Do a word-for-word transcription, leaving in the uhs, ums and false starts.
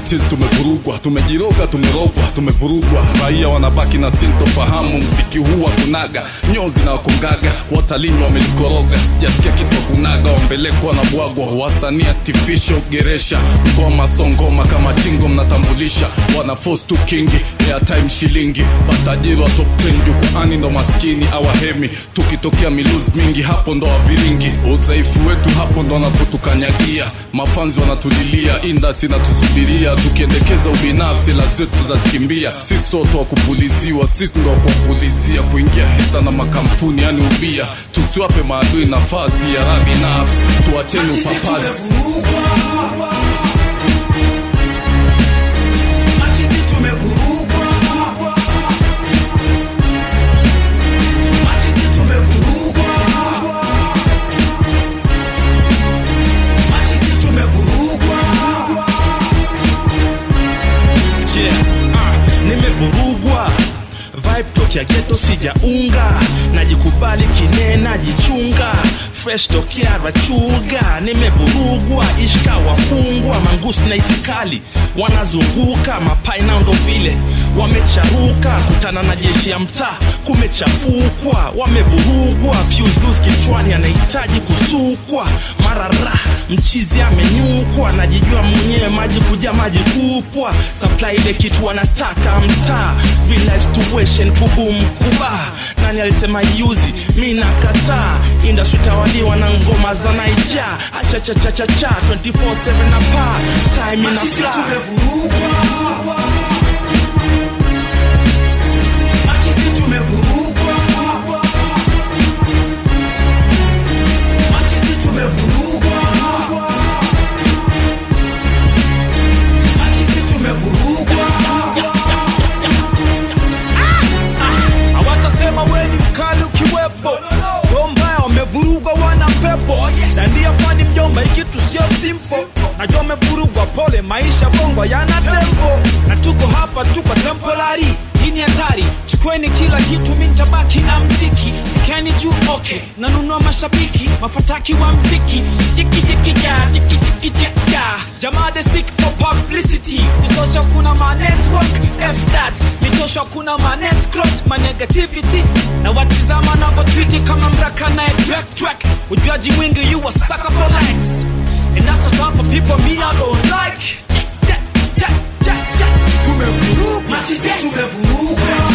machizi tumevurugwa, tumejiroga, tumerogwa, tumevurugwa. Raia wanabaki na sintofahamu, mziki huu kunaga nyozi na wakungaga, watalini wamelikoroga. Sijasikia kitu kunaga, wambelekwa na bwagwa. Wasanii artificial geresha, ngoma songoma kama jingo mnatambulisha. Wana force to king, airtime shilingi. Batajiri wa top ten jukwani ndo maskini awahemi. Tukitokea miluzi mingi hapo ndo waviringi. Uzaifu wetu hapo ndo wanapotukanyagia. Mafanzi wanatulilia, industry inatusubiria. Tukiendekeza ubinafsi la zetu tutazikimbia. Sisi soto wa kupuliziwa, sisi ndo wa kupulizia. Kuingia hisa na makampuni yani ubia. Tusiwape maadui nafasi ya rabi nafsi. Tuacheni upapazi. Nimevurugwa vibe tokia ghetto sijaunga, najikubali kine najichunga, fresh tokia rachuga. Nimevurugwa ishka wafungwa, mangusi na itikali wanazunguka, mapaina ndo vile wamecharuka. Kutana na jeshi ya mtaa kumechafukwa, wamevurugwa. Fuse loose kichwani anahitaji kusukwa, marara mchizi amenyukwa. Najijua mwenyewe maji kuja maji kupwa, supply ile kitu wanataka mtaa. Real life situation kubum kuba, nani alisema yuzi mimi nakataa. Industry tawaliwa na ngoma za Naija, acha cha cha cha cha twenty four seven na pa time ina fly. Tumevurugwa, machizi tumevurugwa, machizi tumevurugwa, machizi tumevurugwa. Hawatasema wewe ni mkali ukiwepo, Gombaya wamevurugwa wana pepo. Dandia fani mjomba ikitu sio simple, najua umevurugwa pole maisha bongo yana tempo. Na tuko hapa tuko temporary, hii ni hatari. Chukweni kila kitu mimi nitabaki na mziki. Fikeni juu okay, nanunua mashabiki, mafataki wa mziki. Jiki jiki ja, jiki jiki ja. Jamaa de sick for publicity. Nisosha kuna ma network, F that. Mitosha kuna ma net growth, ma negativity. Na watizama na vo tweet kama mraka na track track. Ujuaji mwingi you a sucker for likes. And that's the type of people me I don't like. Tumevurugwa, machizi tumevurugwa.